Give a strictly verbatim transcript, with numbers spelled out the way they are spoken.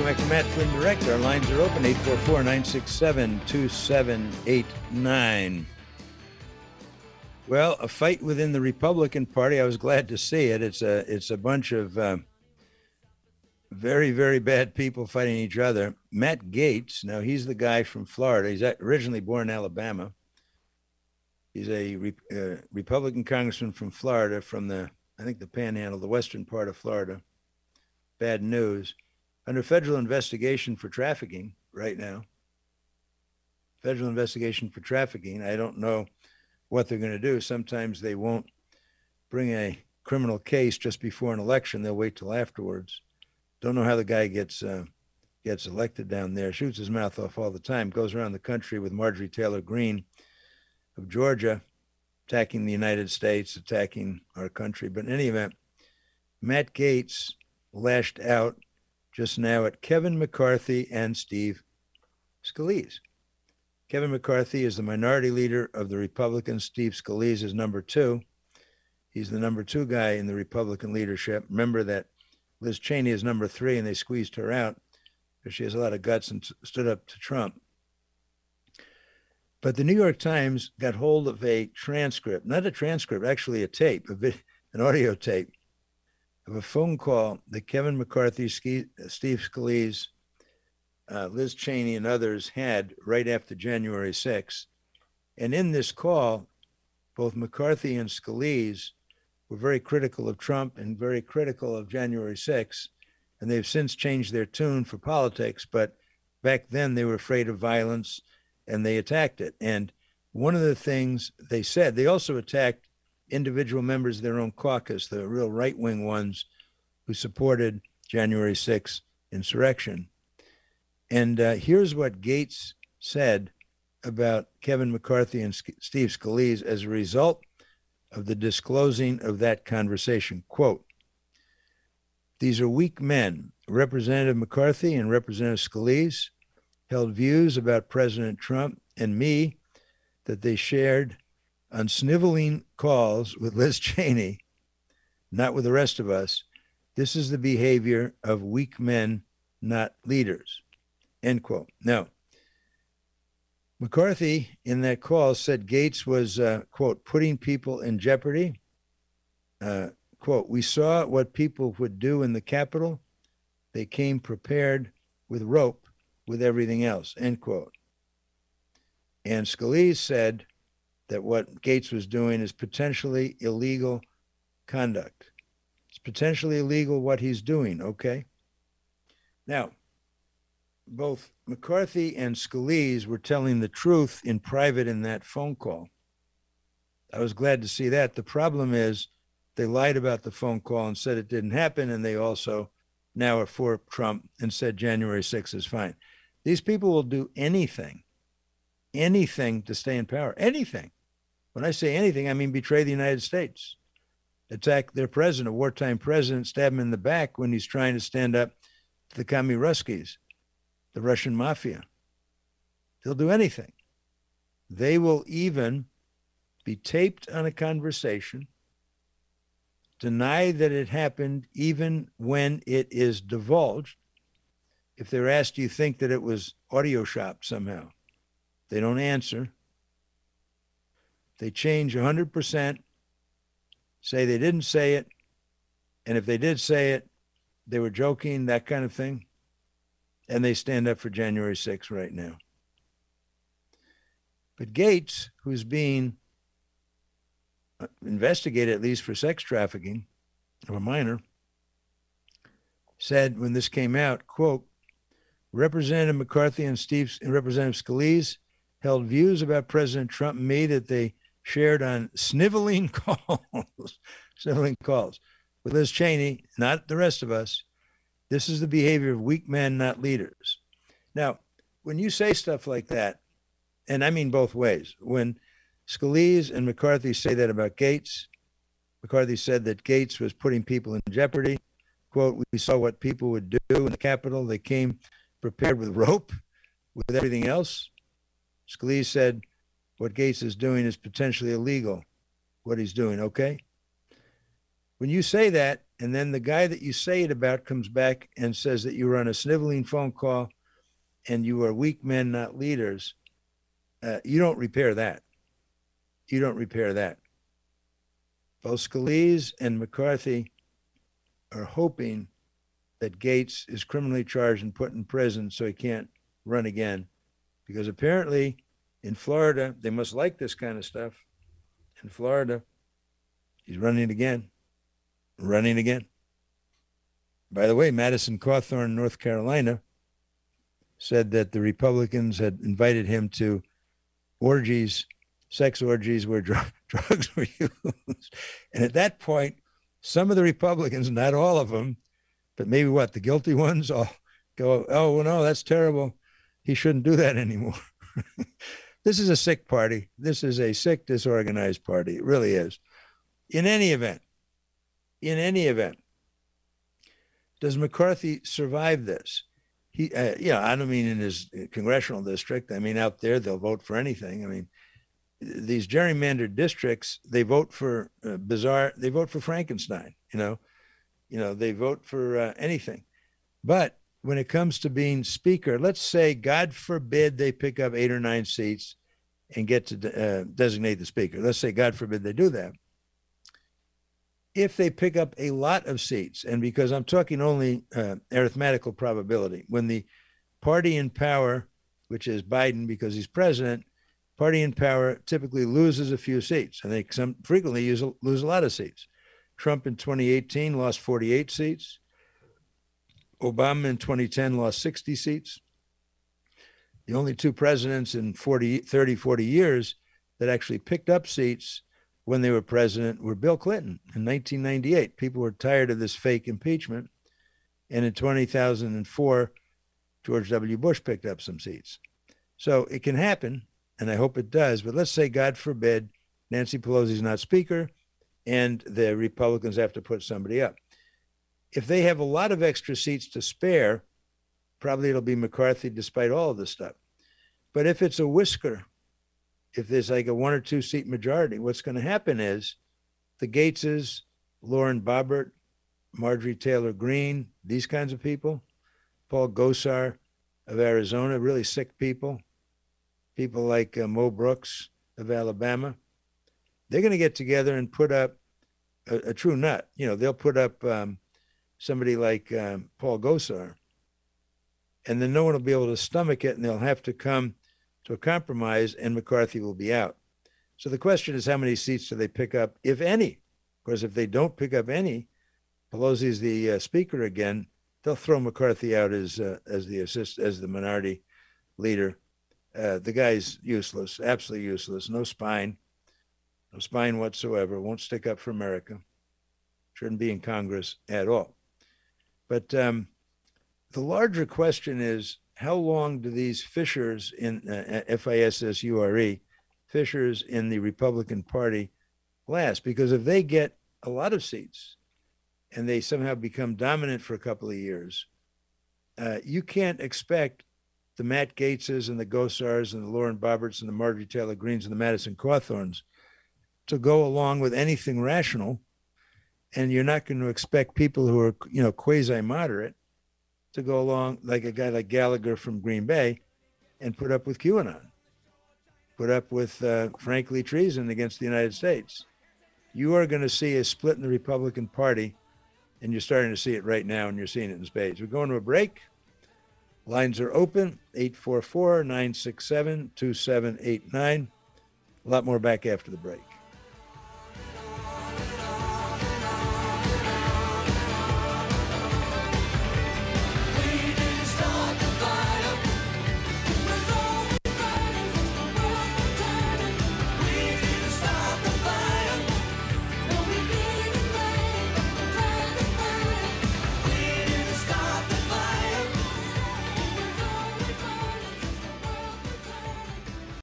Welcome back to Matt Flynn Direct. Our lines are open, eight four four, nine six seven, two seven eight nine. Well, a fight within the Republican Party. I was glad to see it. It's a, it's a bunch of uh, very, very bad people fighting each other. Matt Gaetz, now he's the guy from Florida. He's originally born in Alabama. He's a re- uh, Republican congressman from Florida, from the, I think, the Panhandle, the western part of Florida. Bad news. Under federal investigation for trafficking right now. Federal investigation for trafficking. I don't know what they're going to do. Sometimes they won't bring a criminal case just before an election. They'll wait till afterwards. Don't know how the guy gets uh, gets elected down there. Shoots his mouth off all the time. Goes around the country with Marjorie Taylor Greene of Georgia, attacking the United States, attacking our country. But in any event, Matt Gaetz lashed out just now at Kevin McCarthy and Steve Scalise. Kevin McCarthy is the minority leader of the Republicans. Steve Scalise is number two. He's the number two guy in the Republican leadership. Remember that Liz Cheney is number three, and they squeezed her out because she has a lot of guts and stood up to Trump. But the New York Times got hold of a transcript, not a transcript, actually a tape, a vid, an audio tape of a phone call that Kevin McCarthy, Steve Scalise, uh, Liz Cheney, and others had right after January sixth. And in this call, both McCarthy and Scalise were very critical of Trump and very critical of January sixth. And they've since changed their tune for politics. But back then, they were afraid of violence, and they attacked it. And one of the things they said, they also attacked individual members of their own caucus, the real right-wing ones who supported January sixth insurrection. And uh, here's what Gaetz said about Kevin McCarthy and Steve Scalise as a result of the disclosing of that conversation. Quote, "These are weak men. Representative McCarthy and Representative Scalise held views about President Trump and me that they shared on sniveling calls with Liz Cheney, not with the rest of us. This is the behavior of weak men, not leaders." End quote. Now, McCarthy in that call said Gaetz was, uh, quote, putting people in jeopardy. Uh, quote, "We saw what people would do in the Capitol. They came prepared with rope, with everything else," end quote. And Scalise said that what Gaetz was doing is potentially illegal conduct. It's potentially illegal what he's doing, okay? Now, both McCarthy and Scalise were telling the truth in private in that phone call. I was glad to see that. The problem is they lied about the phone call and said it didn't happen, and they also now are for Trump and said January sixth is fine. These people will do anything, anything to stay in power, anything. When I say anything, I mean betray the United States, attack their president, a wartime president, stab him in the back when he's trying to stand up to the commie Ruskies, the Russian mafia. They'll do anything. They will even be taped on a conversation, deny that it happened even when it is divulged. If they're asked, do you think that it was audio shopped somehow? They don't answer. They change one hundred percent, say they didn't say it, and if they did say it, they were joking, that kind of thing, and they stand up for January sixth right now. But Gaetz, who's being investigated at least for sex trafficking of a minor, said when this came out, quote, "Representative McCarthy and Steve and Representative Scalise held views about President Trump and me that they shared on sniveling calls, sniveling calls with Liz Cheney, not the rest of us. This is the behavior of weak men, not leaders." Now, when you say stuff like that, and I mean both ways, when Scalise and McCarthy say that about Gaetz, McCarthy said that Gaetz was putting people in jeopardy. Quote, "We saw what people would do in the Capitol. They came prepared with rope, with everything else." Scalise said, what Gaetz is doing is potentially illegal, what he's doing, okay? When you say that, and then the guy that you say it about comes back and says that you were on a sniveling phone call and you are weak men, not leaders, uh, you don't repair that. You don't repair that. Both Scalise and McCarthy are hoping that Gates is criminally charged and put in prison so he can't run again. Because apparently in Florida, they must like this kind of stuff. In Florida, he's running again, running again. By the way, Madison Cawthorn, North Carolina, said that the Republicans had invited him to orgies, sex orgies where dr- drugs were used. And at that point, some of the Republicans, not all of them, but maybe what, the guilty ones, all go, oh, well, no, that's terrible. He shouldn't do that anymore. This is a sick party. This is a sick, disorganized party. It really is. In any event, in any event, does McCarthy survive this? He, uh, yeah, I don't mean in his congressional district. I mean, out there, they'll vote for anything. I mean, these gerrymandered districts, they vote for uh, bizarre, they vote for Frankenstein, you know, you know, they vote for uh, anything. But when it comes to being speaker, let's say, God forbid, they pick up eight or nine seats and get to uh, designate the speaker. Let's say, God forbid, they do that. If they pick up a lot of seats, and because I'm talking only uh, arithmetical probability, when the party in power, which is Biden because he's president, party in power typically loses a few seats, and they some frequently use, lose a lot of seats. Trump in twenty eighteen lost forty-eight seats. Obama in twenty ten lost sixty seats. The only two presidents in forty, thirty, forty years that actually picked up seats when they were president were Bill Clinton in nineteen ninety-eight. People were tired of this fake impeachment. And in two thousand four, George W. Bush picked up some seats. So it can happen, and I hope it does. But let's say, God forbid, Nancy Pelosi's not speaker and the Republicans have to put somebody up. If they have a lot of extra seats to spare, probably it'll be McCarthy despite all of this stuff. But if it's a whisker, if there's like a one or two seat majority, what's going to happen is the Gateses, Lauren Boebert, Marjorie Taylor Greene, these kinds of people, Paul Gosar of Arizona, really sick people, people like uh, Mo Brooks of Alabama, they're going to get together and put up a, a true nut. You know, they'll put up um, somebody like um, Paul Gosar, and then no one will be able to stomach it, and they'll have to come to a compromise, and McCarthy will be out. So the question is, how many seats do they pick up, if any? Because if they don't pick up any, Pelosi's the uh, speaker again, they'll throw McCarthy out as uh, as the assist as the minority leader. Uh, the guy's useless, absolutely useless. No spine, no spine whatsoever. Won't stick up for America. Shouldn't be in Congress at all. But um, the larger question is, how long do these fissures in uh, F I S S U R E, fissures in the Republican Party last? Because if they get a lot of seats and they somehow become dominant for a couple of years, uh, you can't expect the Matt Gaetzes and the Gosars and the Lauren Boeberts and the Marjorie Taylor Greenes and the Madison Cawthorns to go along with anything rational. And you're not going to expect people who are, you know, quasi-moderate to go along like a guy like Gallagher from Green Bay and put up with QAnon, put up with, uh, frankly, treason against the United States. You are going to see a split in the Republican Party, and you're starting to see it right now, and you're seeing it in spades. We're going to a break. Lines are open, eight four four, nine six seven, two seven eight nine. A lot more back after the break.